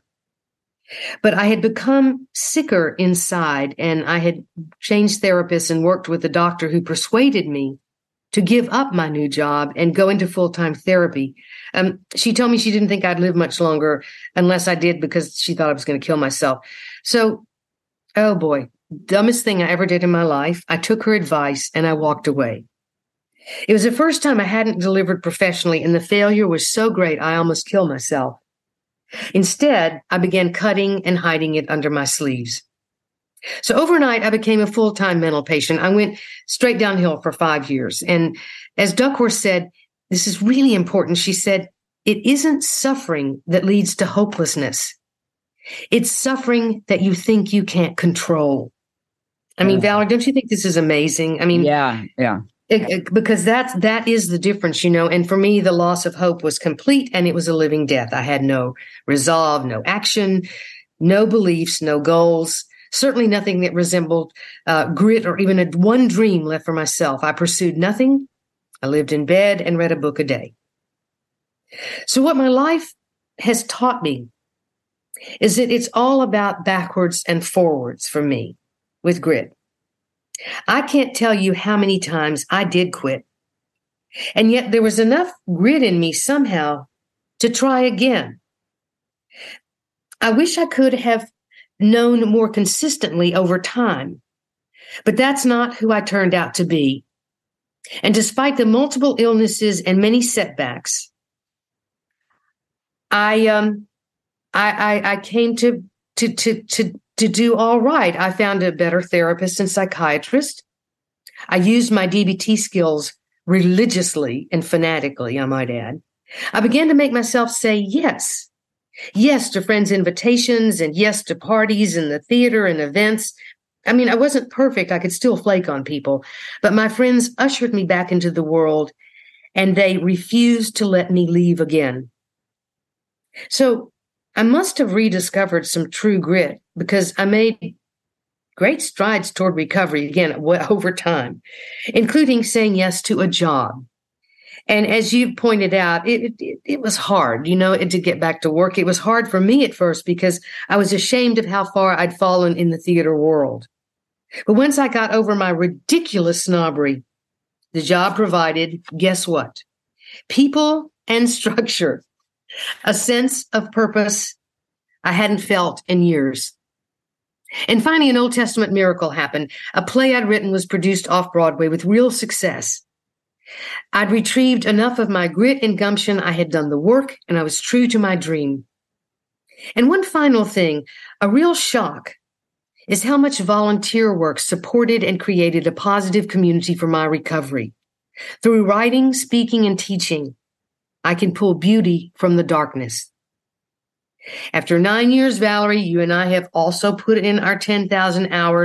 But I had become sicker inside, and I had changed therapists and worked with a doctor who persuaded me to give up my new job and go into full-time therapy. Um, she told me she didn't think I'd live much longer unless I did because she thought I was going to kill myself. So, oh boy, dumbest thing I ever did in my life. I took her advice and I walked away. It was the first time I hadn't delivered professionally, and the failure was so great I almost killed myself. Instead, I began cutting and hiding it under my sleeves. So overnight, I became a full-time mental patient. I went straight downhill for five years. And as Duckworth said, this is really important. She said, it isn't suffering that leads to hopelessness. It's suffering that you think you can't control. I mean, Valerie, don't you think this is amazing? I mean, yeah, yeah. It, it, because that's, that is the difference, you know, and for me, the loss of hope was complete and it was a living death. I had no resolve, no action, no beliefs, no goals, certainly nothing that resembled uh, grit or even a, one dream left for myself. I pursued nothing. I lived in bed and read a book a day. So what my life has taught me is that it's all about backwards and forwards for me with grit. I can't tell you how many times I did quit. And yet there was enough grit in me somehow to try again. I wish I could have known more consistently over time, but that's not who I turned out to be. And despite the multiple illnesses and many setbacks, I um I I, I came to to to to to do all right. I found a better therapist and psychiatrist. I used my D B T skills religiously and fanatically, I might add. I began to make myself say yes. Yes to friends' invitations and yes to parties and the theater and events. I mean, I wasn't perfect. I could still flake on people, but my friends ushered me back into the world and they refused to let me leave again. So I must have rediscovered some true grit because I made great strides toward recovery again over time, including saying yes to a job. And as you pointed out, it, it, it was hard, you know, to get back to work. It was hard for me at first because I was ashamed of how far I'd fallen in the theater world. But once I got over my ridiculous snobbery, the job provided, guess what? People and structure. A sense of purpose I hadn't felt in years. And finally, an Old Testament miracle happened. A play I'd written was produced off-Broadway with real success. I'd retrieved enough of my grit and gumption. I had done the work, and I was true to my dream. And one final thing, a real shock, is how much volunteer work supported and created a positive community for my recovery. Through writing, speaking, and teaching, I can pull beauty from the darkness. After nine years, Valerie, you and I have also put in our ten thousand hours,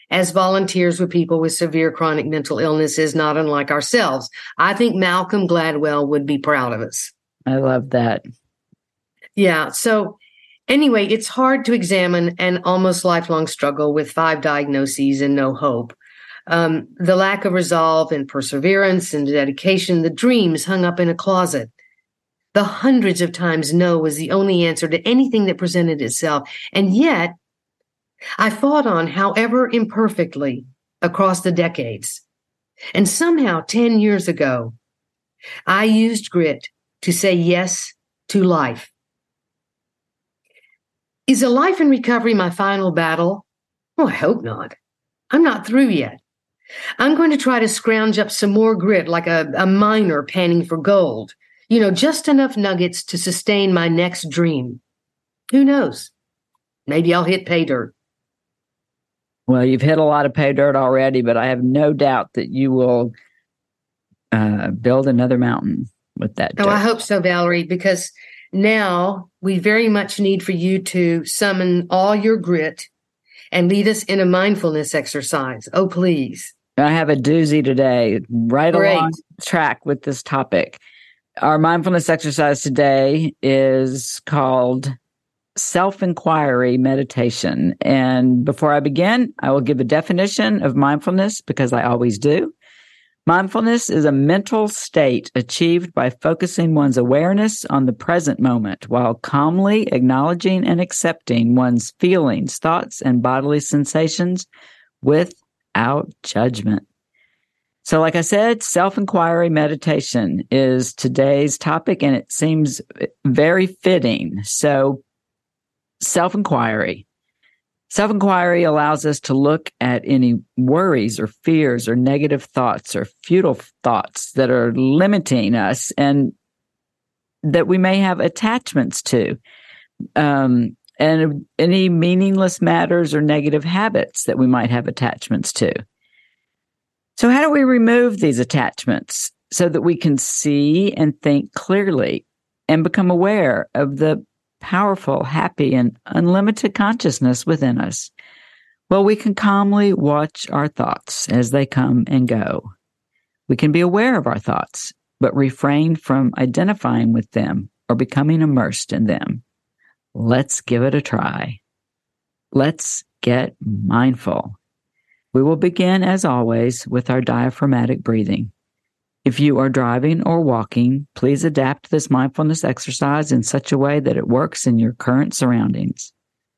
as volunteers with people with severe chronic mental illnesses, not unlike ourselves. I think Malcolm Gladwell would be proud of us. I love that. Yeah. So anyway, it's hard to examine an almost lifelong struggle with five diagnoses and no hope. Um, the lack of resolve and perseverance and dedication, the dreams hung up in a closet. The hundreds of times no was the only answer to anything that presented itself. And yet, I fought on, however imperfectly, across the decades. And somehow, ten years ago, I used grit to say yes to life. Is a life in recovery my final battle? Oh, I hope not. I'm not through yet. I'm going to try to scrounge up some more grit like a, a miner panning for gold. You know, just enough nuggets to sustain my next dream. Who knows? Maybe I'll hit pay dirt. Well, you've hit a lot of pay dirt already, but I have no doubt that you will uh, build another mountain with that Oh, dirt. I hope so, Valerie, because now we very much need for you to summon all your grit and lead us in a mindfulness exercise. Oh, please. I have a doozy today, right Great. along track with this topic. Our mindfulness exercise today is called self-inquiry meditation. And before I begin, I will give a definition of mindfulness because I always do. Mindfulness is a mental state achieved by focusing one's awareness on the present moment while calmly acknowledging and accepting one's feelings, thoughts, and bodily sensations without judgment. So like I said, self-inquiry meditation is today's topic, and it seems very fitting. So self-inquiry. Self-inquiry allows us to look at any worries or fears or negative thoughts or futile thoughts that are limiting us and that we may have attachments to, um, and any meaningless matters or negative habits that we might have attachments to. So how do we remove these attachments so that we can see and think clearly and become aware of the powerful, happy, and unlimited consciousness within us? Well, we can calmly watch our thoughts as they come and go. We can be aware of our thoughts, but refrain from identifying with them or becoming immersed in them. Let's give it a try. Let's get mindful. We will begin, as always, with our diaphragmatic breathing. If you are driving or walking, please adapt this mindfulness exercise in such a way that it works in your current surroundings.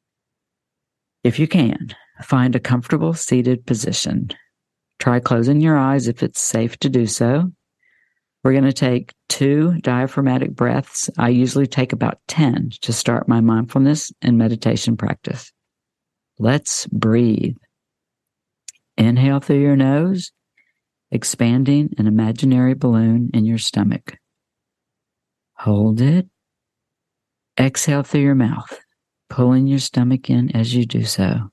If you can, find a comfortable seated position. Try closing your eyes if it's safe to do so. We're going to take two diaphragmatic breaths. I usually take about ten to start my mindfulness and meditation practice. Let's breathe. Inhale through your nose, expanding an imaginary balloon in your stomach. Hold it. Exhale through your mouth, pulling your stomach in as you do so.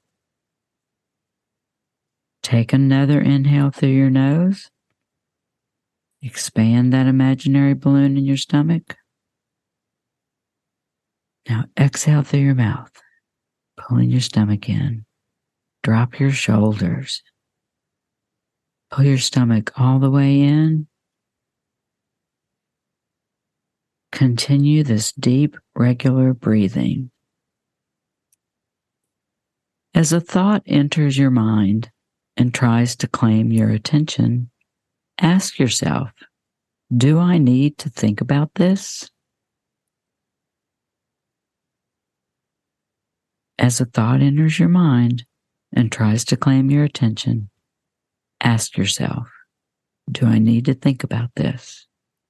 Take another inhale through your nose. Expand that imaginary balloon in your stomach. Now exhale through your mouth, pulling your stomach in. Drop your shoulders. Pull your stomach all the way in. Continue this deep, regular breathing. As a thought enters your mind and tries to claim your attention, ask yourself, do I need to think about this? As a thought enters your mind and tries to claim your attention, ask yourself, do I need to think about this?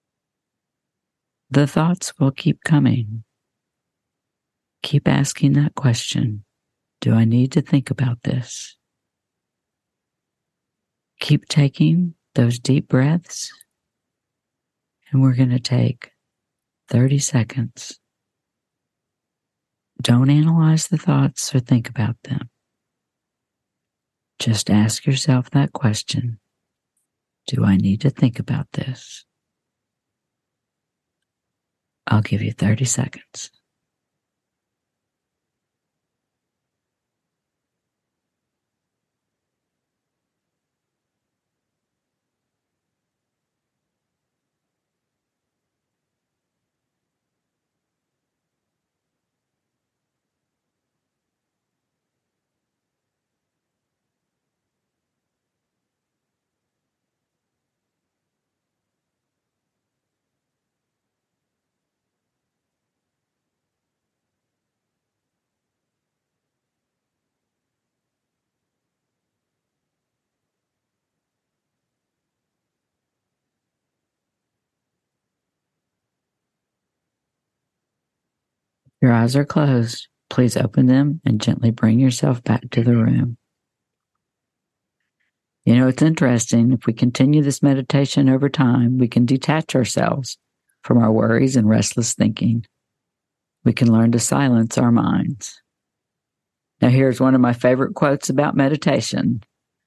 The thoughts will keep coming. Keep asking that question, do I need to think about this? Keep taking those deep breaths, and we're going to take thirty seconds. Don't analyze the thoughts or think about them. Just ask yourself that question. Do I need to think about this? I'll give you thirty seconds. Your eyes are closed. Please open them and gently bring yourself back to the room. You know, it's interesting. If we continue this meditation over time, we can detach ourselves from our worries and restless thinking. We can learn to silence our minds. Now, here's one of my favorite quotes about meditation.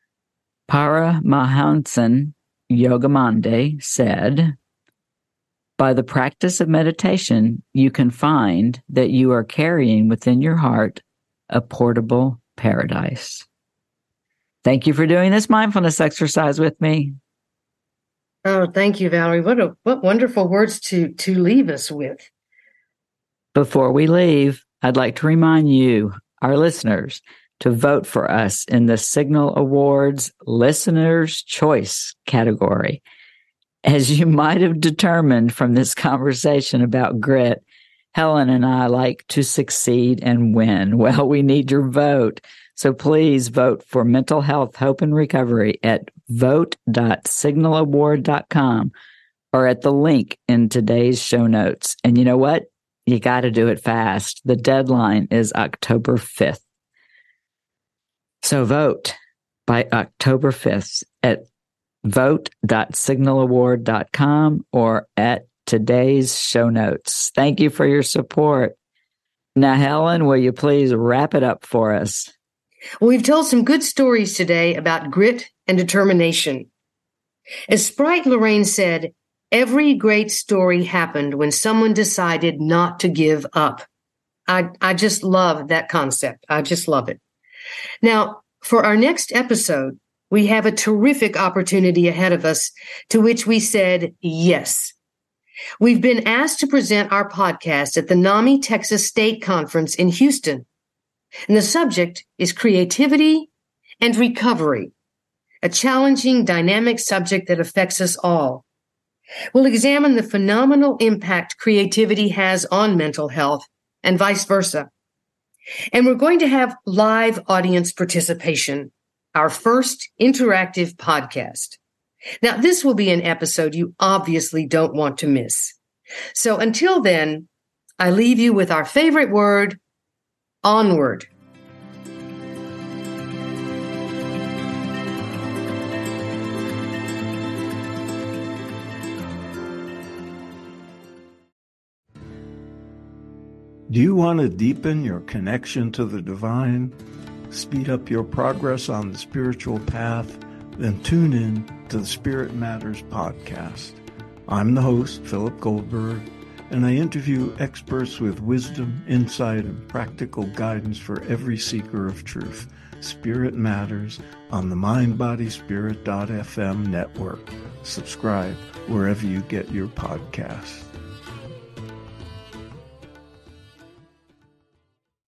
Paramahansa Yogananda said, "By the practice of meditation, you can find that you are carrying within your heart a portable paradise." Thank you for doing this mindfulness exercise with me. Oh, thank you, Valerie. What a what wonderful words to to leave us with. Before we leave, I'd like to remind you, our listeners, to vote for us in the Signal Awards Listener's Choice category. As you might have determined from this conversation about grit, Helen and I like to succeed and win. Well, we need your vote. So please vote for Mental Health, Hope, and Recovery at vote dot signal award dot com or at the link in today's show notes. And you know what? You got to do it fast. The deadline is October fifth. So vote by October fifth at vote dot signal award dot com or at today's show notes. Thank you for your support. Now, Helen, will you please wrap it up for us? Well, we've told some good stories today about grit and determination. As Sprite Lorraine said, every great story happened when someone decided not to give up. I, I just love that concept. I just love it. Now, for our next episode, we have a terrific opportunity ahead of us to which we said yes. We've been asked to present our podcast at the NAMI Texas State Conference in Houston. And the subject is creativity and recovery, a challenging, dynamic subject that affects us all. We'll examine the phenomenal impact creativity has on mental health and vice versa. And we're going to have live audience participation, our first interactive podcast. Now, this will be an episode you obviously don't want to miss. So until then, I leave you with our favorite word, onward. Do you want to deepen your connection to the divine, speed up your progress on the spiritual path? Then tune in to the Spirit Matters podcast. I'm the host, Philip Goldberg, and I interview experts with wisdom, insight, and practical guidance for every seeker of truth. Spirit Matters on the mind body spirit dot f m network. Subscribe wherever you get your podcasts.